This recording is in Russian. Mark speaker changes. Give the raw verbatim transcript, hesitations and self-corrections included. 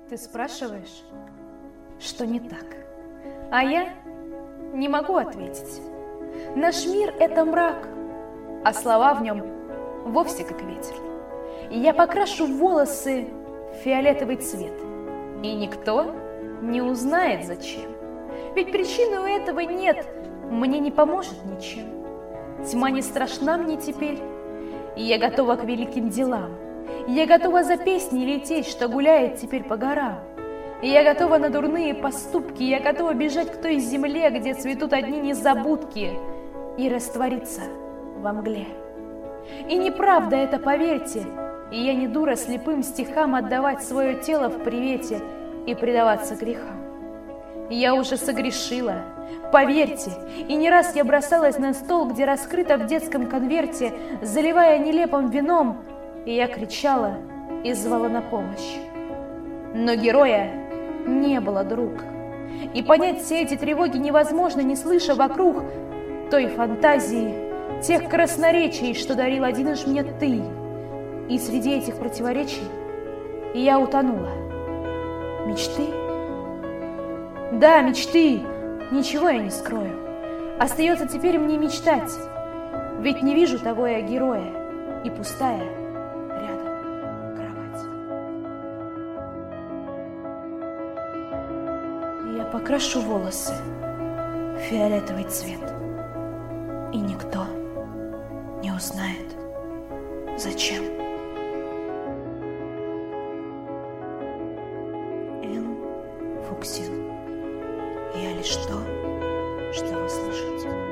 Speaker 1: Ты спрашиваешь, что не так, а я не могу ответить. Наш мир — это мрак, а слова в нем вовсе как ветер. И я покрашу волосы в фиолетовый цвет, и никто не узнает зачем. Ведь причины у этого нет, мне не поможет ничем. Тьма не страшна мне теперь, и я готова к великим делам. Я готова за песней лететь, что гуляет теперь по горам. Я готова на дурные поступки, я готова бежать к той земле, где цветут одни незабудки, и раствориться во мгле. И неправда это, поверьте, и я не дура слепым стихам отдавать свое тело в привете и предаваться грехам. Я уже согрешила, поверьте, и не раз я бросалась на стол, где раскрыто в детском конверте, заливая нелепым вином, и я кричала и звала на помощь. Но героя не было, друг, и понять все эти тревоги невозможно, не слыша вокруг той фантазии, тех красноречий, что дарил один уж мне ты. И среди этих противоречий я утонула. Мечты? Да, мечты, ничего я не скрою. Остается теперь мне мечтать, ведь не вижу того я героя, и пустая рядом кровать. Я покрашу волосы в фиолетовый цвет, и никто не узнает, зачем. Н. Фуксин. Я лишь то, что вы слышите.